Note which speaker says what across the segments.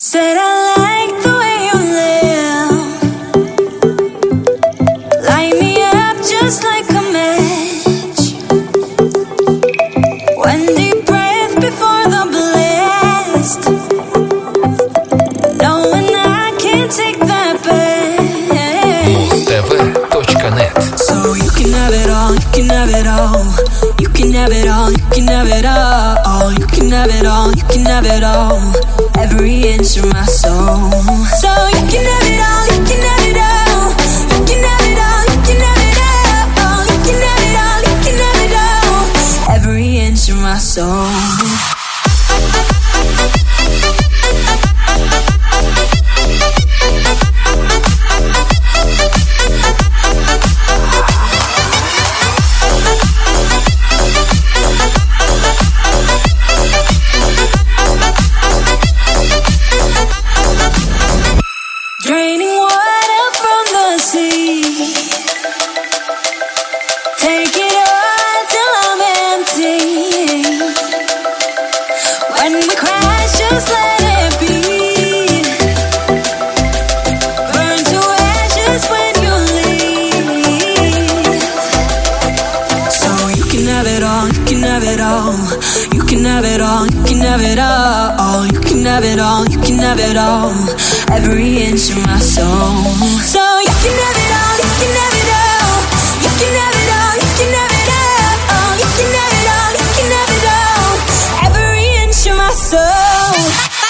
Speaker 1: Said I like the way you live. Light me up just like a match. One deep breath before the blast. Knowing I can't take that back.
Speaker 2: Mustv.net.
Speaker 1: So you can have it all, you can have it all. You can have it all, you can have it all. You can have it all, you can have it all. Every inch of my soul. So you can have it all, you can have it all. You can have it all, you can have it all. You can have it all, you can have it all. Every inch of my soul. Draining water from the sea. Take it all till I'm empty. When we crash, just let it be. Burn to ashes when you leave. So you can have it all, you can have it all. You can have it all, you can have it all. You can have it all, you can have it all. Every inch of my soul. So you can have it all, you can have it all. You can have it all, you can have it all. You can have it all, you can have it all. Every inch of my soul.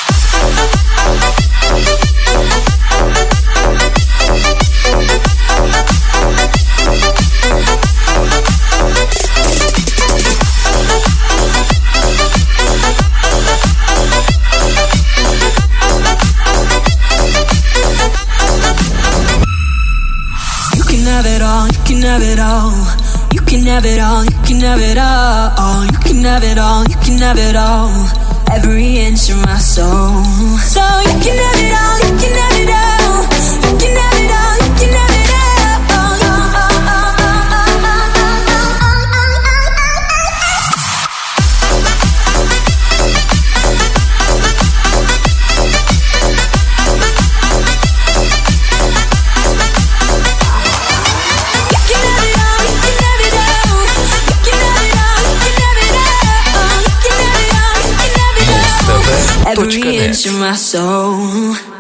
Speaker 1: You can have it all, you can have it all. You can have it all, you can have it all. You can have it all, you can have it all. Every inch of my soul. So you can have it all, you can have it all. You can have it all, you can have it all. Every inch of my soul.